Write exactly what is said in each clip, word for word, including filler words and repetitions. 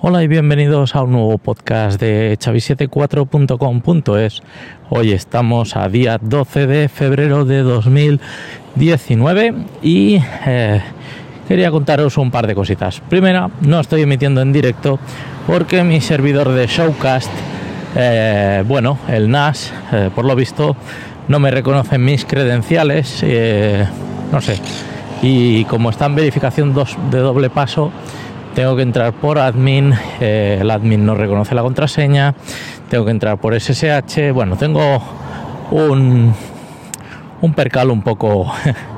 Hola y bienvenidos a un nuevo podcast de Xavi setenta y cuatro punto com punto es. Hoy estamos a día doce de febrero de dos mil diecinueve y eh, quería contaros un par de cositas. Primera, no estoy emitiendo en directo porque mi servidor de Showcast, eh, bueno, el N A S, eh, por lo visto, no me reconoce mis credenciales, eh, no sé, y como está en verificación dos, de doble paso, tengo que entrar por admin, eh, el admin no reconoce la contraseña, tengo que entrar por S S H, bueno, tengo un, un percal un poco,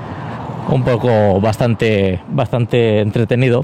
un poco bastante, bastante entretenido.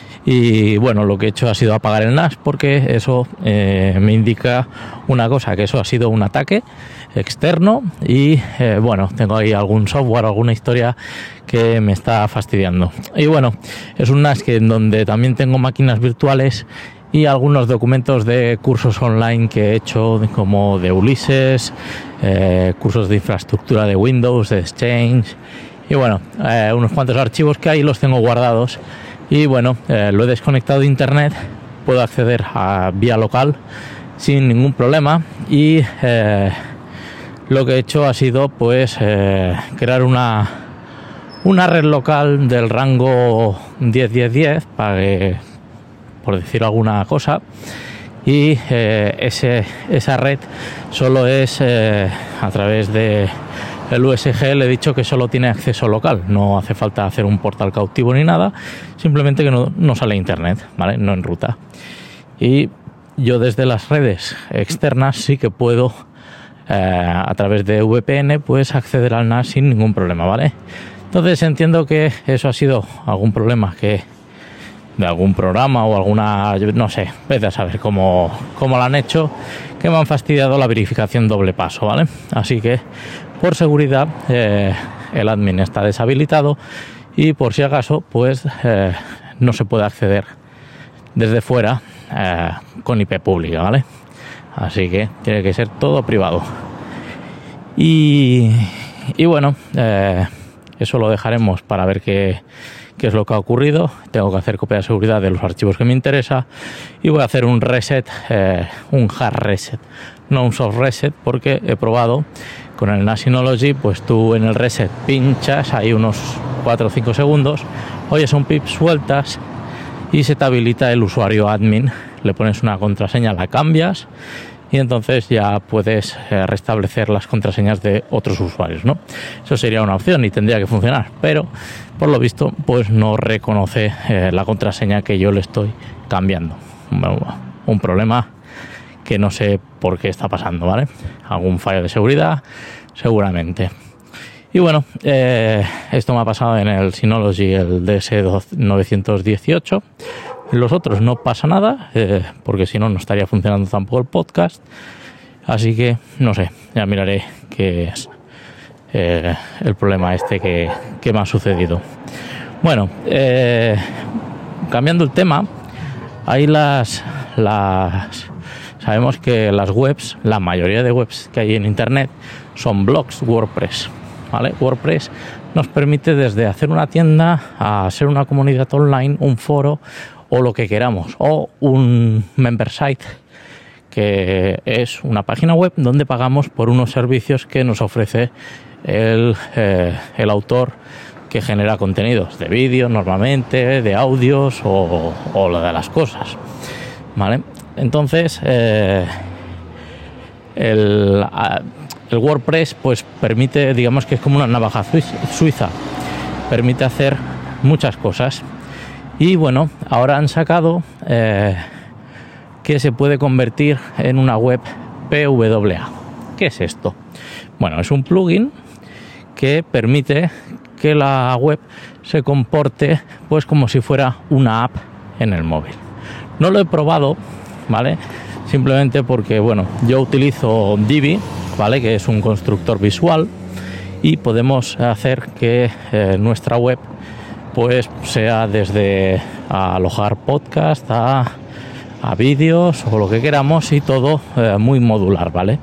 Y bueno, lo que he hecho ha sido apagar el N A S porque eso eh, me indica una cosa, que eso ha sido un ataque externo y eh, bueno, tengo ahí algún software, alguna historia que me está fastidiando. Y bueno, es un N A S que en donde también tengo máquinas virtuales y algunos documentos de cursos online que he hecho, como de Ulises, eh, cursos de infraestructura de Windows, de Exchange y bueno, eh, unos cuantos archivos que ahí los tengo guardados. Y bueno, eh, lo he desconectado de internet, puedo acceder a vía local sin ningún problema y eh, lo que he hecho ha sido pues eh, crear una una red local del rango diez diez diez para que, por decir alguna cosa, y eh, ese, esa red solo es eh, a través de el U S G. Le he dicho que solo tiene acceso local, no hace falta hacer un portal cautivo ni nada, simplemente que no, no sale internet, ¿vale? No en ruta. Y yo desde las redes externas sí que puedo, eh, a través de V P N, pues acceder al N A S sin ningún problema, ¿vale? Entonces entiendo que eso ha sido algún problema que de algún programa o alguna, no sé, vete a saber cómo, cómo lo han hecho, que me han fastidiado la verificación doble paso, ¿vale? Así que por seguridad eh, el admin está deshabilitado y por si acaso pues eh, no se puede acceder desde fuera eh, con I P pública, ¿vale? Así que tiene que ser todo privado. Y, y bueno, eh, eso lo dejaremos para ver qué, qué es lo que ha ocurrido. Tengo que hacer copia de seguridad de los archivos que me interesa y voy a hacer un reset, eh, un hard reset, no un soft reset, porque he probado con el N A S Synology, pues tú en el reset pinchas ahí unos cuatro o cinco segundos, oyes un pip, sueltas y se te habilita el usuario admin, le pones una contraseña, la cambias y entonces ya puedes eh, restablecer las contraseñas de otros usuarios, ¿no? Eso sería una opción y tendría que funcionar, pero por lo visto pues no reconoce eh, la contraseña que yo le estoy cambiando. Bueno, un problema que no sé por qué está pasando, ¿vale? Algún fallo de seguridad, seguramente. Y bueno, eh, esto me ha pasado en el Synology, el D S novecientos dieciocho. En los otros no pasa nada, eh, porque si no, no estaría funcionando tampoco el podcast. Así que, no sé, ya miraré qué es eh, el problema este que, que me ha sucedido. Bueno, eh, cambiando el tema, hay las... las Sabemos que las webs, la mayoría de webs que hay en internet son blogs WordPress, ¿vale? WordPress nos permite desde hacer una tienda a ser una comunidad online, un foro o lo que queramos, o un member site, que es una página web donde pagamos por unos servicios que nos ofrece el, eh, el autor que genera contenidos de vídeo normalmente, de audios o, o lo de las cosas, ¿vale? Entonces, eh, el, el WordPress pues permite, digamos que es como una navaja suiza, permite hacer muchas cosas. Y bueno, ahora han sacado eh, que se puede convertir en una web P W A. ¿Qué es esto? Bueno, es un plugin que permite que la web se comporte pues como si fuera una app en el móvil. No lo he probado, ¿vale? Simplemente porque, bueno, yo utilizo Divi, ¿vale? Que es un constructor visual y podemos hacer que eh, nuestra web pues sea desde alojar podcast a, a vídeos o lo que queramos y todo eh, muy modular, ¿vale?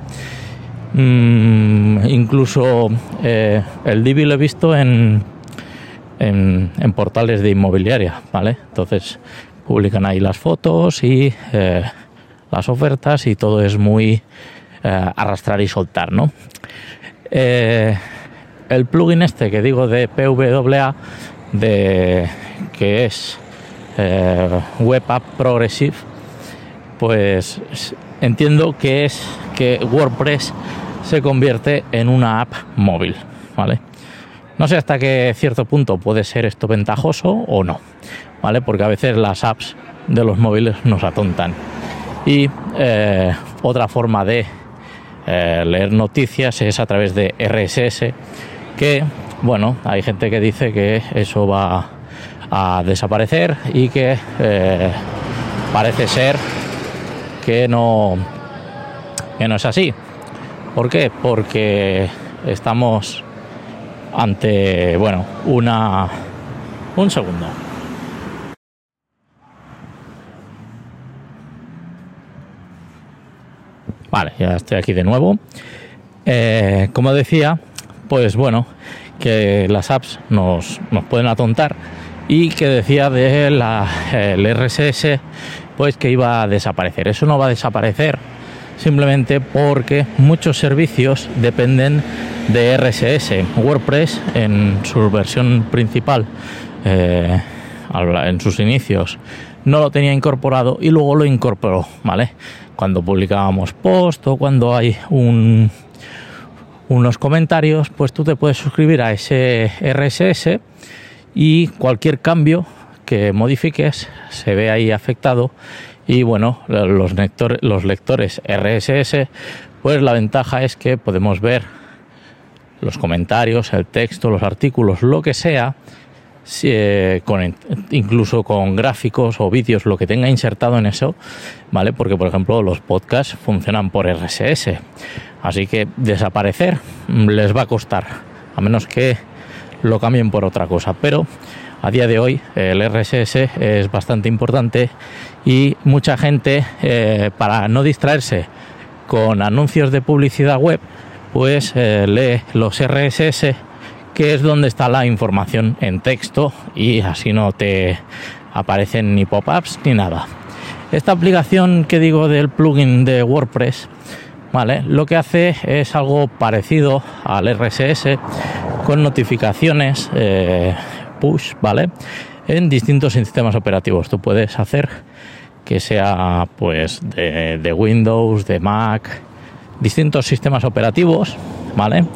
Mm, incluso eh, el Divi lo he visto en, en, en portales de inmobiliaria, ¿vale? Entonces publican ahí las fotos y eh, las ofertas, y todo es muy eh, arrastrar y soltar, ¿no? Eh, el plugin este que digo de P W A, de, que es eh, Web App Progressive, pues entiendo que es que WordPress se convierte en una app móvil, ¿vale? No sé hasta qué cierto punto puede ser esto ventajoso o no, ¿vale? Porque a veces las apps de los móviles nos atontan. Y eh, otra forma de eh, leer noticias es a través de R S S, que, bueno, hay gente que dice que eso va a desaparecer y que eh, parece ser que no, que no es así. ¿Por qué? Porque estamos ante, bueno, una... Un segundo. Vale, ya estoy aquí de nuevo. Eh, como decía, pues bueno, que las apps nos, nos pueden atontar, y que decía de la, el R S S, pues que iba a desaparecer. Eso no va a desaparecer, simplemente porque muchos servicios dependen de R S S. WordPress, en su versión principal, eh, en sus inicios, no lo tenía incorporado y luego lo incorporó, ¿vale? Cuando publicábamos post o cuando hay un, unos comentarios, pues tú te puedes suscribir a ese R S S y cualquier cambio que modifiques se ve ahí afectado. Y bueno, los lectores, los lectores R S S, pues la ventaja es que podemos ver los comentarios, el texto, los artículos, lo que sea, si, eh, con, incluso con gráficos o vídeos, lo que tenga insertado en eso, ¿vale? Porque, por ejemplo, los podcasts funcionan por R S S, así que desaparecer les va a costar, a menos que lo cambien por otra cosa. Pero a día de hoy el R S S es bastante importante, y mucha gente, eh, para no distraerse con anuncios de publicidad web, pues eh, lee los R S S, que es donde está la información en texto, y así no te aparecen ni pop-ups ni nada. Esta aplicación que digo del plugin de WordPress, ¿vale?, lo que hace es algo parecido al R S S, con notificaciones eh, push, ¿vale?, en distintos sistemas operativos. Tú puedes hacer que sea pues de, de Windows, de Mac, distintos sistemas operativos, ¿vale?,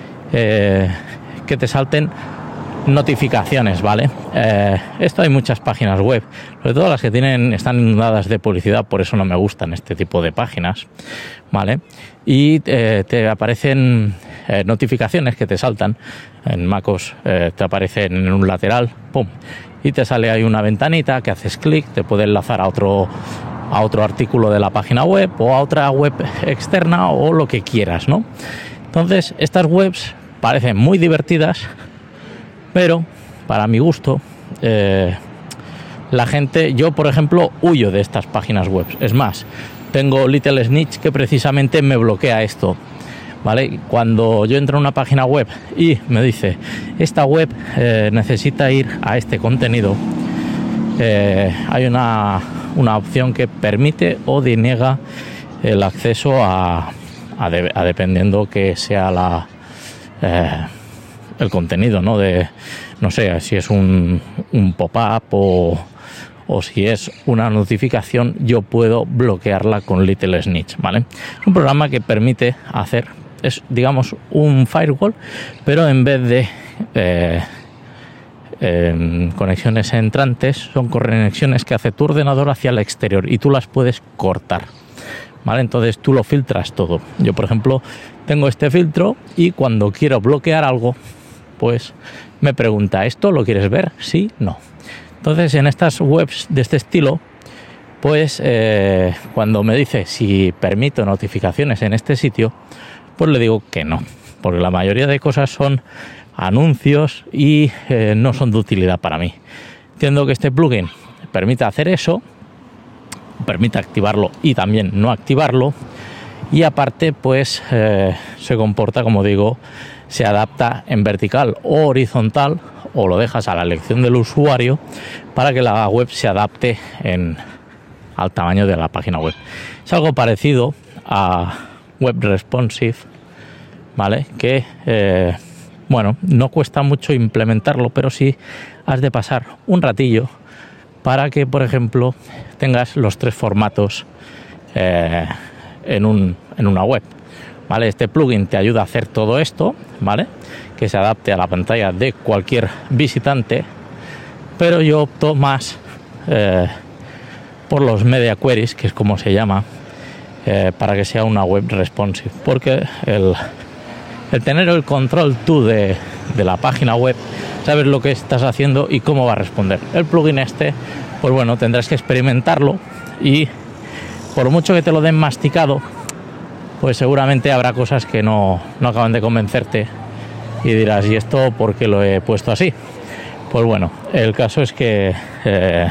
eh, que te salten notificaciones, ¿vale? Eh, esto hay muchas páginas web, sobre todo las que tienen están inundadas de publicidad, por eso no me gustan este tipo de páginas, ¿vale? Y eh, te aparecen eh, notificaciones que te saltan en MacOS, eh, te aparecen en un lateral, pum, y te sale ahí una ventanita que haces clic, te puede enlazar a otro a otro artículo de la página web o a otra web externa o lo que quieras, ¿no? Entonces, estas webs parecen muy divertidas, pero para mi gusto, eh, la gente, yo por ejemplo, huyo de estas páginas web. Es más, tengo Little Snitch que precisamente me bloquea esto, ¿vale? Cuando yo entro a una página web y me dice, esta web eh, necesita ir a este contenido, eh, hay una, una opción que permite o deniega el acceso a, a, de, a dependiendo que sea la... Eh, el contenido, ¿no? De, no sé, si es un, un pop-up o, o si es una notificación, yo puedo bloquearla con Little Snitch, ¿vale? Es un programa que permite hacer, es digamos un firewall, pero en vez de eh, eh, conexiones entrantes, son conexiones que hace tu ordenador hacia el exterior y tú las puedes cortar, ¿vale? Entonces tú lo filtras todo. Yo, por ejemplo, tengo este filtro y cuando quiero bloquear algo, pues me pregunta, ¿esto lo quieres ver? Sí, no. Entonces, en estas webs de este estilo, pues eh, cuando me dice si permito notificaciones en este sitio, pues le digo que no, porque la mayoría de cosas son anuncios y eh, no son de utilidad para mí. Entiendo que este plugin permite hacer eso, permite activarlo y también no activarlo, y aparte pues eh, se comporta, como digo, se adapta en vertical o horizontal o lo dejas a la elección del usuario para que la web se adapte en, al tamaño de la página web. Es algo parecido a Web Responsive, ¿vale? Que, eh, bueno, no cuesta mucho implementarlo, pero sí has de pasar un ratillo para que, por ejemplo, tengas los tres formatos eh, en, un, en una web, ¿vale? Este plugin te ayuda a hacer todo esto, ¿vale? Que se adapte a la pantalla de cualquier visitante, pero yo opto más eh, por los media queries, que es como se llama, eh, para que sea una web responsive, porque el, el tener el control tú de, de la página web, sabes lo que estás haciendo y cómo va a responder. El plugin este, pues bueno, tendrás que experimentarlo y por mucho que te lo den masticado, pues seguramente habrá cosas que no, no acaban de convencerte y dirás, ¿y esto por qué lo he puesto así? Pues bueno, el caso es que eh,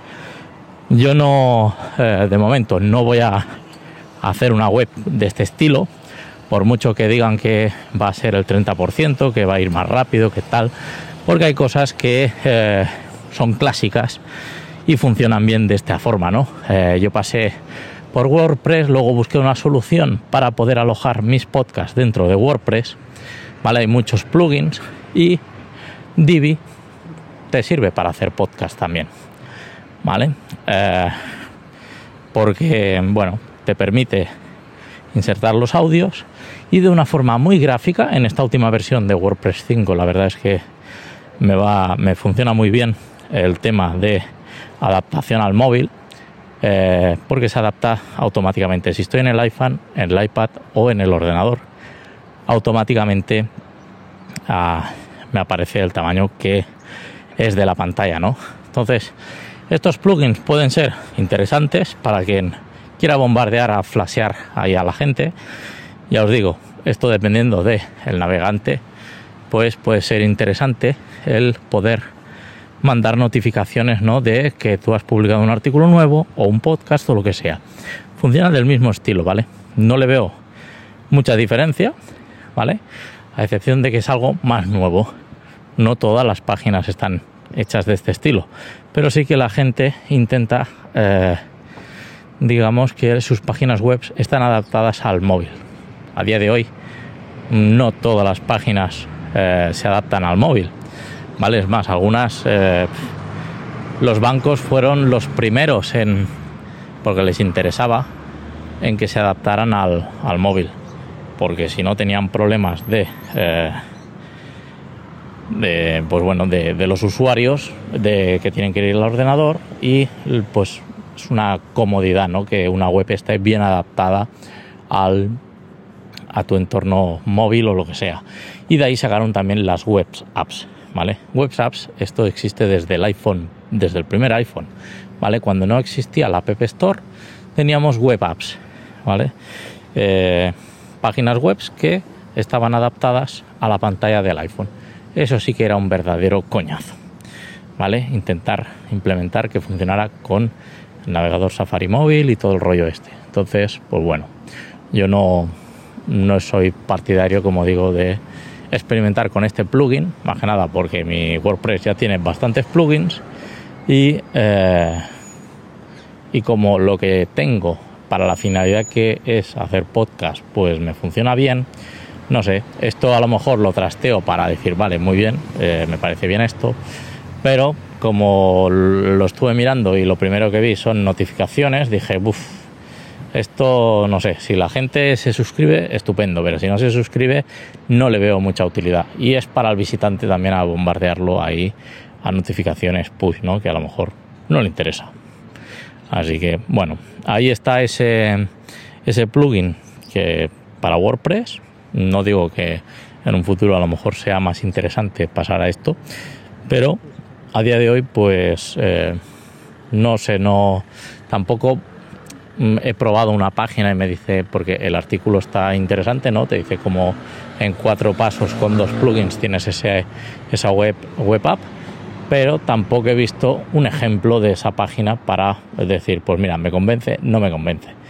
yo no, eh, de momento, no voy a hacer una web de este estilo, por mucho que digan que va a ser el treinta por ciento, que va a ir más rápido, que tal, porque hay cosas que eh, son clásicas y funcionan bien de esta forma, ¿no? Eh, yo pasé por WordPress, luego busqué una solución para poder alojar mis podcasts dentro de WordPress, ¿vale? Hay muchos plugins y Divi te sirve para hacer podcast también, ¿vale? Eh, porque, bueno, te permite insertar los audios y de una forma muy gráfica. En esta última versión de WordPress cinco, la verdad es que me va, me funciona muy bien el tema de adaptación al móvil. Eh, porque se adapta automáticamente. Si estoy en el iPhone, en el iPad o en el ordenador, automáticamente ah, me aparece el tamaño que es de la pantalla, ¿no? Entonces, estos plugins pueden ser interesantes para quien quiera bombardear a flashear ahí a la gente. Ya os digo, esto dependiendo del navegante, pues puede ser interesante el poder mandar notificaciones, ¿no?, de que tú has publicado un artículo nuevo o un podcast o lo que sea. Funciona del mismo estilo, ¿vale? No le veo mucha diferencia, ¿vale? A excepción de que es algo más nuevo. No todas las páginas están hechas de este estilo, pero sí que la gente intenta, eh, digamos, que sus páginas web están adaptadas al móvil. A día de hoy, no todas las páginas eh, se adaptan al móvil, ¿vale? Es más, algunas, eh, los bancos fueron los primeros en, porque les interesaba, en que se adaptaran al, al móvil, porque si no tenían problemas de, eh, de pues bueno, de, de los usuarios, de que tienen que ir al ordenador, y pues es una comodidad, ¿no?, que una web esté bien adaptada al a tu entorno móvil o lo que sea. Y de ahí sacaron también las web apps, ¿vale? Web apps, esto existe desde el iPhone, desde el primer iPhone, ¿vale? Cuando no existía la App Store, teníamos web apps, ¿vale? Eh, páginas web que estaban adaptadas a la pantalla del iPhone. Eso sí que era un verdadero coñazo, ¿vale? Intentar implementar que funcionara con el navegador Safari móvil y todo el rollo este. Entonces, pues bueno, yo no, no soy partidario, como digo, de experimentar con este plugin, más que nada porque mi WordPress ya tiene bastantes plugins y, eh, y como lo que tengo para la finalidad que es hacer podcast, pues me funciona bien. No sé, esto a lo mejor lo trasteo para decir, vale, muy bien, eh, me parece bien esto, pero como lo estuve mirando y lo primero que vi son notificaciones, dije, uff, esto no sé, si la gente se suscribe, estupendo, pero si no se suscribe, no le veo mucha utilidad. Y es para el visitante también a bombardearlo ahí a notificaciones push, ¿no?, que a lo mejor no le interesa. Así que, bueno, ahí está ese, ese plugin que para WordPress. No digo que en un futuro a lo mejor sea más interesante pasar a esto, pero a día de hoy, pues, eh, no sé, no, tampoco he probado una página y me dice, porque el artículo está interesante, ¿no? Te dice como en cuatro pasos con dos plugins tienes ese, esa web, web app, pero tampoco he visto un ejemplo de esa página para decir, pues mira, me convence, no me convence.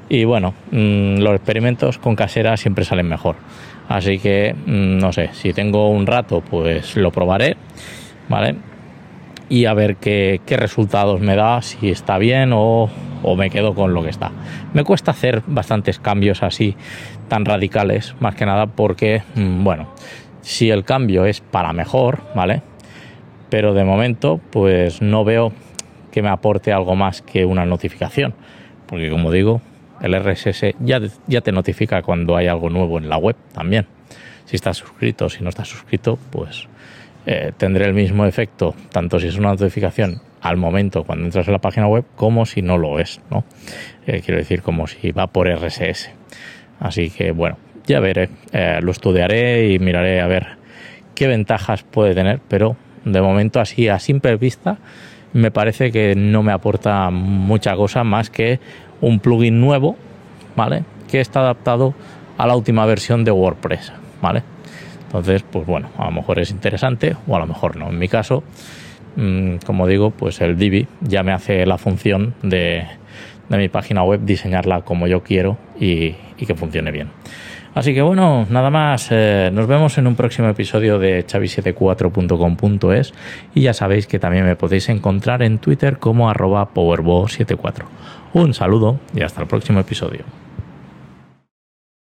Y bueno, mmm, los experimentos con casera siempre salen mejor. Así que, mmm, no sé, si tengo un rato, pues lo probaré, ¿vale? Y a ver qué, qué resultados me da, si está bien o, o me quedo con lo que está. Me cuesta hacer bastantes cambios así tan radicales, más que nada porque, mmm, bueno, si el cambio es para mejor, ¿vale? Pero de momento, pues no veo que me aporte algo más que una notificación, porque como digo, el R S S ya, ya te notifica cuando hay algo nuevo en la web también. Si estás suscrito, si no estás suscrito, pues eh, tendré el mismo efecto, tanto si es una notificación al momento cuando entras en la página web, como si no lo es, ¿no? Eh, quiero decir, como si va por R S S. Así que bueno, ya veré, eh, lo estudiaré y miraré a ver qué ventajas puede tener, pero de momento así a simple vista me parece que no me aporta mucha cosa más que un plugin nuevo, ¿vale? Que está adaptado a la última versión de WordPress, ¿vale? Entonces, pues bueno, a lo mejor es interesante o a lo mejor no. En mi caso, mmm, como digo, pues el Divi ya me hace la función de, de mi página web, diseñarla como yo quiero y, y que funcione bien. Así que bueno, nada más, eh, nos vemos en un próximo episodio de chavi setenta y cuatro punto com punto es y ya sabéis que también me podéis encontrar en Twitter como arroba powerbo setenta y cuatro. Un saludo y hasta el próximo episodio.